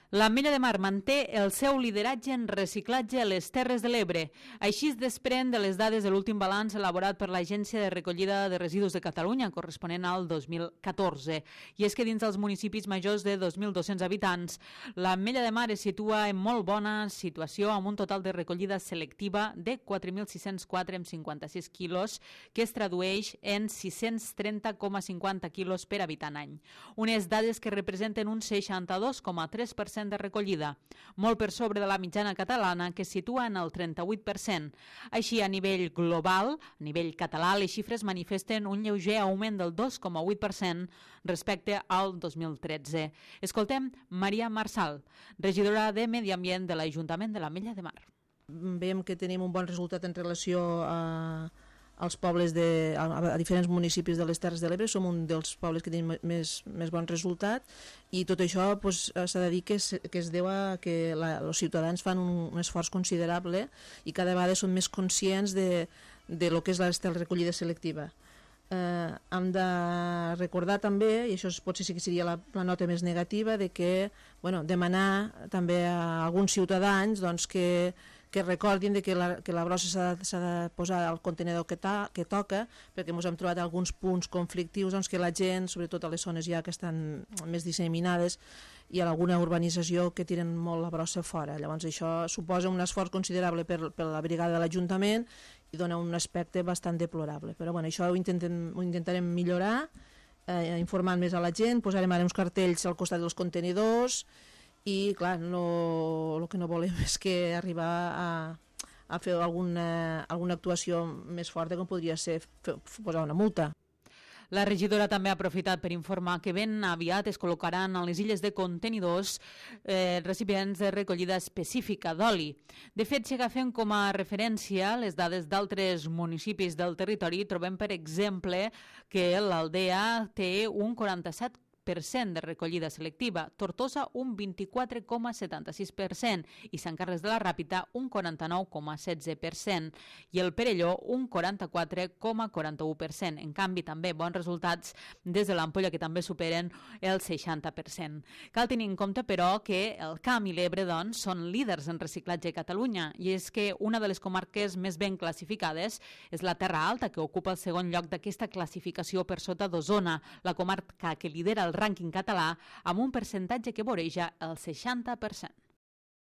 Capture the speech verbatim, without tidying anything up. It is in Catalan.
L'Ametlla de Mar manté el seu lideratge en reciclatge a les Terres de l'Ebre. Així es desprèn de les dades de l'últim balanç elaborat per l'Agència de Recollida de Residus de Catalunya, corresponent al dos mil catorze. I és que dins dels municipis majors de dos mil dos-cents habitants, l'Ametlla de Mar es situa en molt bona situació, amb un total de recollida selectiva de quatre mil sis-cents quatre amb cinquanta-sis quilos, que es tradueix en sis-cents trenta coma cinquanta quilos per habitant any. Unes dades que representen un seixanta-dos coma tres per cent de recollida, molt per sobre de la mitjana catalana, que es situa en el trenta-vuit per cent. Així, a nivell global, a nivell català, les xifres manifesten un lleuger augment del dos coma vuit per cent respecte al dos mil tretze. Escoltem Maria Marsal, regidora de Medi Ambient de l'Ajuntament de l'Ametlla de Mar. Veiem que tenim un bon resultat en relació a als pobles de, a, a diferents municipis de les Terres de l'Ebre. Som un dels pobles que tenim més, més bon resultat, i tot això pues, s'ha de dir que es, que es deu a que la, els ciutadans fan un, un esforç considerable i cada vegada són més conscients de, de lo que és la recollida selectiva. Eh, hem de recordar també, i això potser sí que seria la, la nota més negativa, de que bueno, demanar també a alguns ciutadans doncs, que que recordin de que la, que la brossa s'ha de, de posar al contenidor que, ta, que toca, perquè ens hem trobat alguns punts conflictius doncs, que la gent, sobretot a les zones ja que estan més disseminades, i a alguna urbanització que tiren molt la brossa fora. Llavors això suposa un esforç considerable per, per la brigada de l'Ajuntament i dona un aspecte bastant deplorable. Però bueno, això ho, intentem, ho intentarem millorar, eh, informant més a la gent, posarem ara uns cartells al costat dels contenidors, i clar, no, el que no volem és que arribar a, a fer alguna, alguna actuació més forta, com podria ser fer, posar una multa. La regidora també ha aprofitat per informar que ben aviat es col·locaran a les illes de contenidors eh, recipients de recollida específica d'oli. De fet, si agafem com a referència les dades d'altres municipis del territori, trobem, per exemple, que l'Aldea té un quaranta-set per cent de recollida selectiva, Tortosa un vint-i-quatre coma setanta-sis per cent i Sant Carles de la Ràpita un quaranta-nou coma setze per cent i el Perelló un quaranta-quatre coma quaranta-u per cent. En canvi, també bons resultats des de l'Ampolla, que també superen el seixanta per cent. Cal tenir en compte, però, que el Camp i l'Ebre doncs, són líders en reciclatge a Catalunya, i és que una de les comarques més ben classificades és la Terra Alta, que ocupa el segon lloc d'aquesta classificació per sota d'Osona, la comarca que lidera el rànquing català amb un percentatge que voreja el seixanta per cent.